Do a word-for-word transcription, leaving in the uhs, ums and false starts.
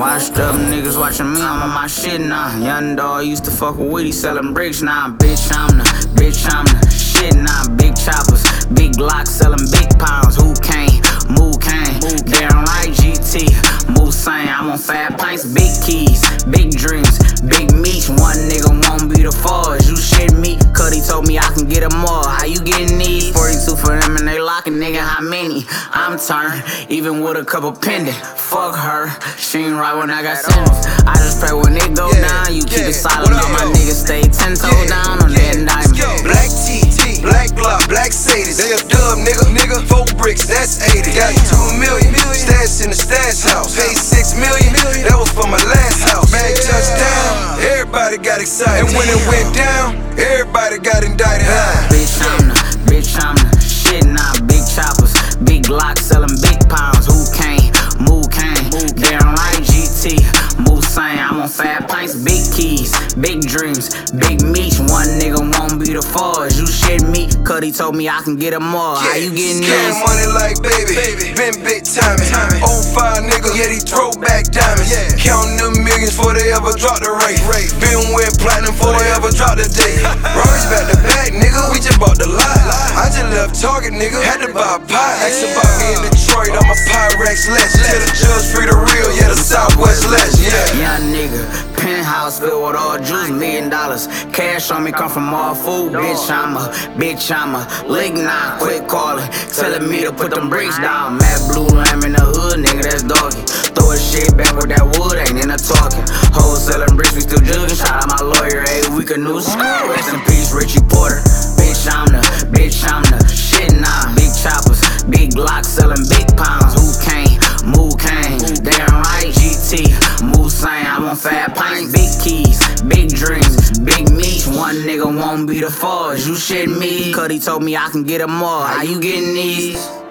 Washed up niggas watching me, I'm on my shit now. Young dog used to fuck with Woody selling bricks now. Bitch, I'm the, bitch, I'm the shit now. Big choppers, big Glocks selling big pounds. Who came? Move came. Darren Wright, G T. Move same, I'm on fat pints, big keys, big dreams, big meats. One nigga won't be the forge. You shit me, Cuddy told me I can get them more. How you getting these? forty-two for them and they locking, nigga, how many? I'm turned, even with a couple pending. Fuck her, she ain't right when I got sentenced. I just pray when it go yeah, down, you keep yeah. it silent. All my niggas stay ten toes yeah, down on yeah. that diamond. Black T, T, black Glock, black Sadies. They a dub, nigga, nigga. Four bricks, that's eighty. Got two million, stash in the stash house. Paid six million, that was for my last house. Bag touchdown, everybody got excited. And when it went down, everybody got indicted. Bitch, I'm the, bitch, I'm the shit now. Big choppers, big Glocks selling big pounds. Who came? Move came. Darren Wright, G T. Move same, I'm on fat pints, big keys, big dreams, big meats. One nigga won't be the forge. You shit me, Cuddy told me I can get them more. Yeah, how you getting this? Money like baby, baby. Been big timing. oh five nigga, yeah, these throwback diamonds. Yeah. Counting them millions before they ever drop the rate. Been with platinum before they ever drop the date. Rory's back to back, nigga, we just bought the lot. I just left Target, nigga, had to buy a pie. Ask about me in Detroit, I'm a Pyrex legend. Tell the judge free the real, yeah, the Southwest legend, yeah. Young nigga, penthouse filled with all juice, million dollars. Cash on me come from all food, bitch, I'm a, bitch, I'm a lick now, quit calling, telling me to put them bricks down. Mad blue lamb in the hood, nigga, that's doggy. Throw a shit back with that wood, ain't in the talking. Wholesaling bricks, we still jugging. Shout out my lawyer, a week of news. Rest in peace, Richie Porter. Bitch, I'm the, bitch, I'm the shit now. Big choppers, big Glocks selling big pounds. Who came? Move came. Darren Wright, G T. Move same, I'm on fat pints, big keys, big dreams, big meats. One nigga won't be the forge. You shit me, Cuddy told me I can get them more. How you getting these?